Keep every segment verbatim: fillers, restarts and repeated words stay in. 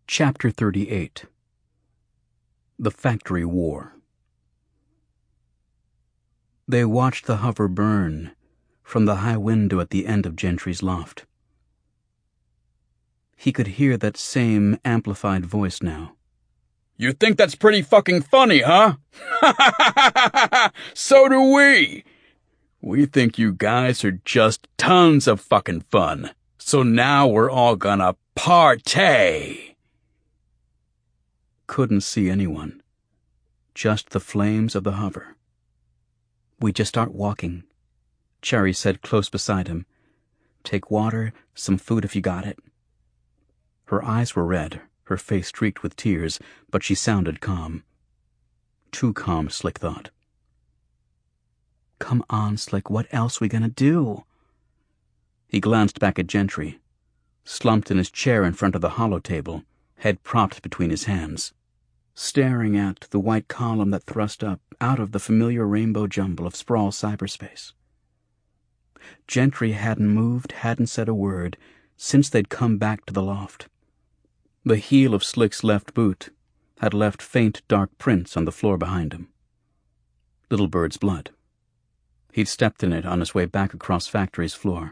Chapter thirty-eight. The Factory War. They watched the hover burn from the high window at the end of Gentry's loft. He could hear that same amplified voice now. You think that's pretty fucking funny, huh? So do we. We think you guys are just tons of fucking fun. So now we're all gonna partay. Couldn't see anyone. Just the flames of the hover. We just start walking, Cherry said close beside him. Take water, some food if you got it. Her eyes were red, her face streaked with tears, but she sounded calm. Too calm, Slick thought. Come on, Slick, what else we gonna do? He glanced back at Gentry, slumped in his chair in front of the hollow table, head propped between his hands, staring at the white column that thrust up out of the familiar rainbow jumble of sprawl cyberspace. Gentry hadn't moved, hadn't said a word, since they'd come back to the loft. The heel of Slick's left boot had left faint dark prints on the floor behind him. Little Bird's blood. He'd stepped in it on his way back across Factory's floor.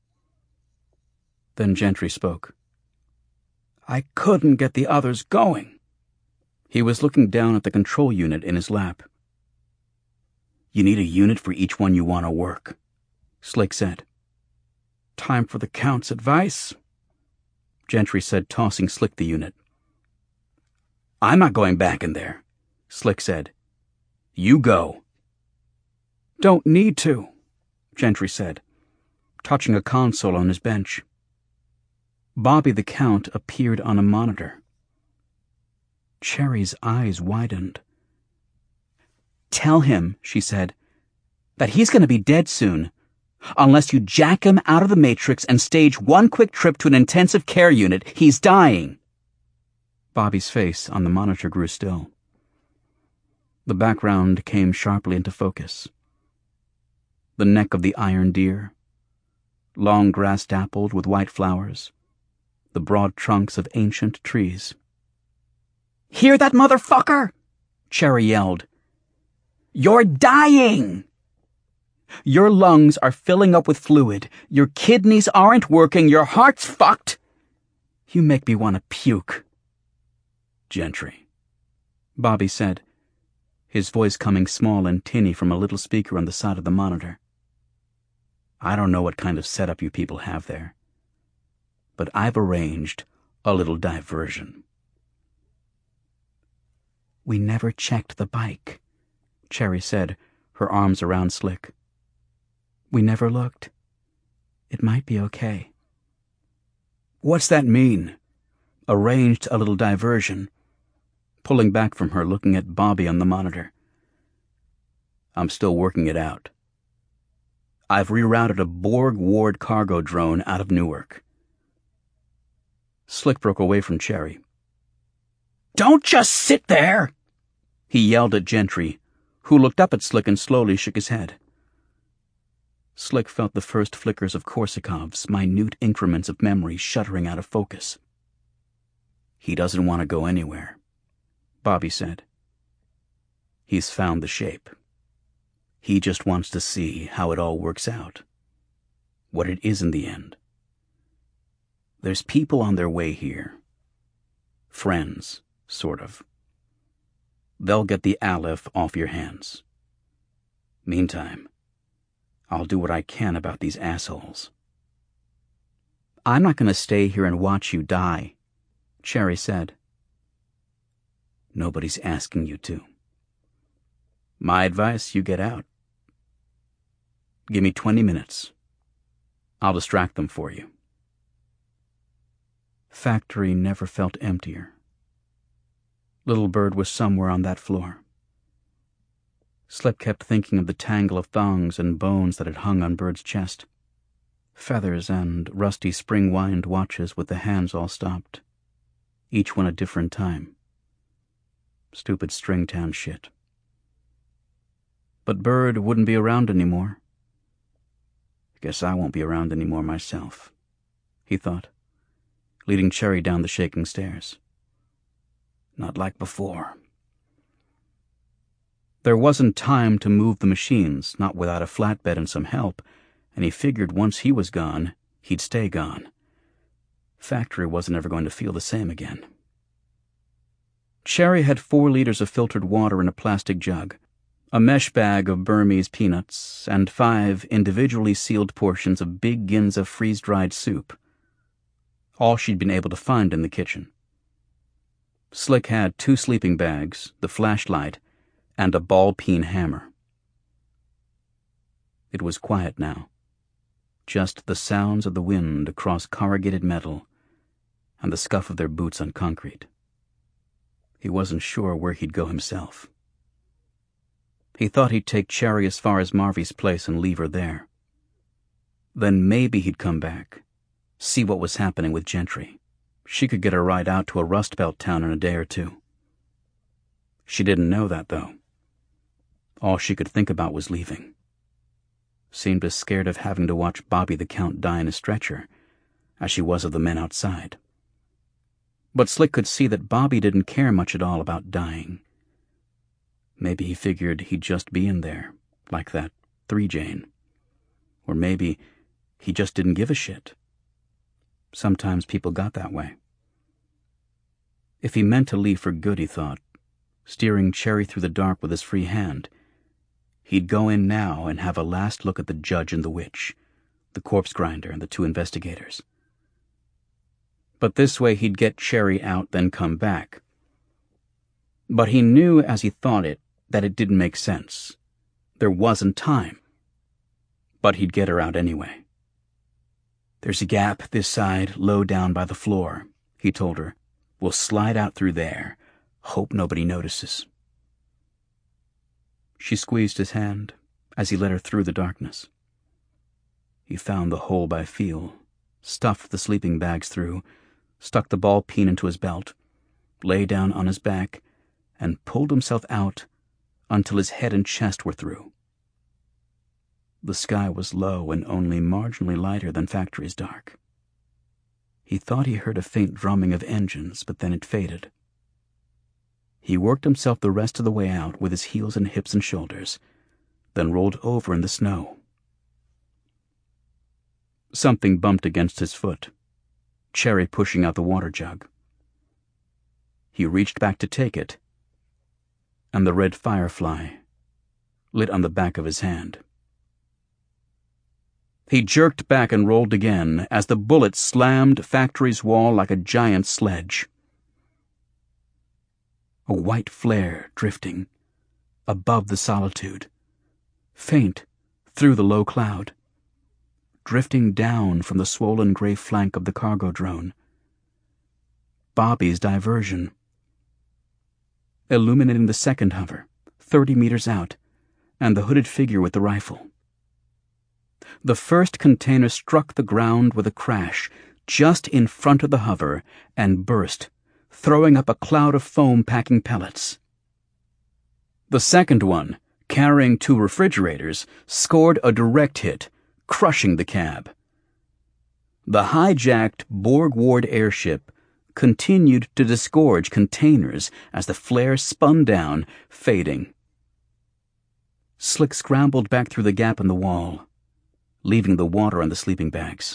Then Gentry spoke. I couldn't get the others going. He was looking down at the control unit in his lap. You need a unit for each one you want to work, Slick said. Time for the Count's advice, Gentry said, tossing Slick the unit. I'm not going back in there, Slick said. You go. Don't need to, Gentry said, touching a console on his bench. Bobby the Count appeared on a monitor. Cherry's eyes widened. Tell him, she said, that he's going to be dead soon, unless you jack him out of the Matrix and stage one quick trip to an intensive care unit. He's dying. Bobby's face on the monitor grew still. The background came sharply into focus. The neck of the iron deer, long grass dappled with white flowers, the broad trunks of ancient trees. Hear that, motherfucker? Cherry yelled. You're dying! Your lungs are filling up with fluid. Your kidneys aren't working. Your heart's fucked. You make me want to puke. Gentry, Bobby said, his voice coming small and tinny from a little speaker on the side of the monitor. I don't know what kind of setup you people have there, but I've arranged a little diversion. We never checked the bike, Cherry said, her arms around Slick. We never looked. It might be okay. What's that mean? Arranged a little diversion. Pulling back from her, looking at Bobby on the monitor. I'm still working it out. I've rerouted a Borg Ward cargo drone out of Newark. Slick broke away from Cherry. Don't just sit there! He yelled at Gentry, who looked up at Slick and slowly shook his head. Slick felt the first flickers of Korsakov's minute increments of memory shuddering out of focus. He doesn't want to go anywhere, Bobby said. He's found the shape. He just wants to see how it all works out, what it is in the end. There's people on their way here. Friends, sort of. They'll get the Aleph off your hands. Meantime, I'll do what I can about these assholes. I'm not going to stay here and watch you die, Cherry said. Nobody's asking you to. My advice, you get out. Give me twenty minutes. I'll distract them for you. Factory never felt emptier. Little Bird was somewhere on that floor. Slick kept thinking of the tangle of thongs and bones that had hung on Bird's chest. Feathers and rusty spring-wind watches with the hands all stopped. Each one a different time. Stupid Stringtown shit. But Bird wouldn't be around anymore. Guess I won't be around anymore myself, he thought, leading Cherry down the shaking stairs. Not like before. There wasn't time to move the machines, not without a flatbed and some help, and he figured once he was gone, he'd stay gone. Factory wasn't ever going to feel the same again. Cherry had four liters of filtered water in a plastic jug, a mesh bag of Burmese peanuts, and five individually sealed portions of big Ginza freeze-dried soup. All she'd been able to find in the kitchen. Slick had two sleeping bags, the flashlight, and a ball-peen hammer. It was quiet now. Just the sounds of the wind across corrugated metal and the scuff of their boots on concrete. He wasn't sure where he'd go himself. He thought he'd take Cherry as far as Marvy's place and leave her there. Then maybe he'd come back, see what was happening with Gentry. She could get a ride out to a Rust Belt town in a day or two. She didn't know that, though. All she could think about was leaving. Seemed as scared of having to watch Bobby the Count die in a stretcher as she was of the men outside. But Slick could see that Bobby didn't care much at all about dying. Maybe he figured he'd just be in there, like that Three Jane. Or maybe he just didn't give a shit. Sometimes people got that way. If he meant to leave for good, he thought, steering Cherry through the dark with his free hand, he'd go in now and have a last look at the judge and the witch, the corpse grinder and the two investigators. But this way he'd get Cherry out, then come back. But he knew as he thought it that it didn't make sense. There wasn't time. But he'd get her out anyway. There's a gap this side, low down by the floor, he told her. We'll slide out through there. Hope nobody notices. She squeezed his hand as he led her through the darkness. He found the hole by feel, stuffed the sleeping bags through, stuck the ball peen into his belt, lay down on his back, and pulled himself out until his head and chest were through. The sky was low and only marginally lighter than Factory's dark. He thought he heard a faint drumming of engines, but then it faded. He worked himself the rest of the way out with his heels and hips and shoulders, then rolled over in the snow. Something bumped against his foot, Cherry pushing out the water jug. He reached back to take it, and the red firefly lit on the back of his hand. He jerked back and rolled again as the bullet slammed Factory's wall like a giant sledge. A white flare drifting above the solitude, faint through the low cloud, drifting down from the swollen gray flank of the cargo drone. Bobby's diversion. Illuminating the second hover, thirty meters out, and the hooded figure with the rifle. The first container struck the ground with a crash just in front of the hover and burst, throwing up a cloud of foam-packing pellets. The second one, carrying two refrigerators, scored a direct hit, crushing the cab. The hijacked Borg Ward airship continued to disgorge containers as the flare spun down, fading. Slick scrambled back through the gap in the wall, leaving the water on the sleeping bags.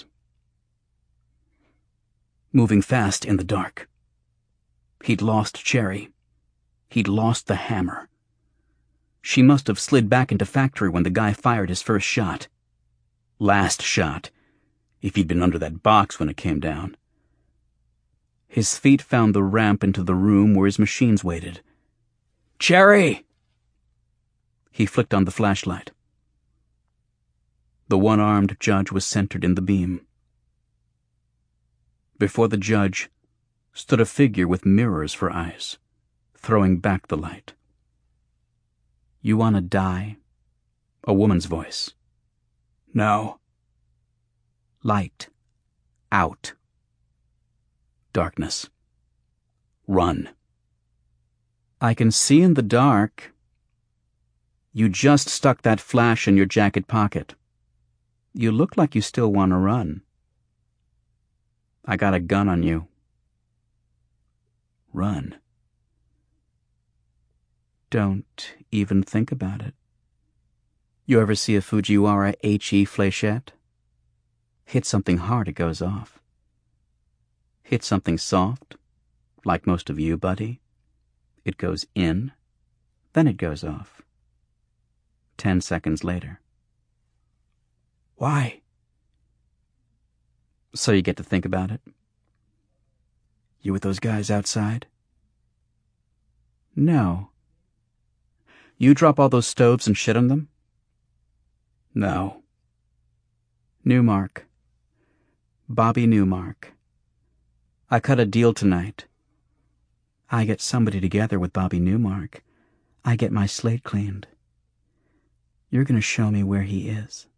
Moving fast in the dark. He'd lost Cherry. He'd lost the hammer. She must have slid back into Factory when the guy fired his first shot. Last shot, if he'd been under that box when it came down. His feet found the ramp into the room where his machines waited. "Cherry!" He flicked on the flashlight. The one-armed judge was centered in the beam. Before the judge stood a figure with mirrors for eyes, throwing back the light. "You want to die?" A woman's voice. "No." Light. Out. Darkness. Run. "I can see in the dark." "You just stuck that flash in your jacket pocket. You look like you still want to run." "I got a gun on you." Run. Don't even think about it. You ever see a Fujiwara H E fléchette? Hit something hard, it goes off. Hit something soft, like most of you, buddy. It goes in, then it goes off. Ten seconds later. Why? So you get to think about it. You with those guys outside? No. You drop all those stoves and shit on them? No. Newmark. Bobby Newmark. I cut a deal tonight. I get somebody together with Bobby Newmark. I get my slate cleaned. You're going to show me where he is.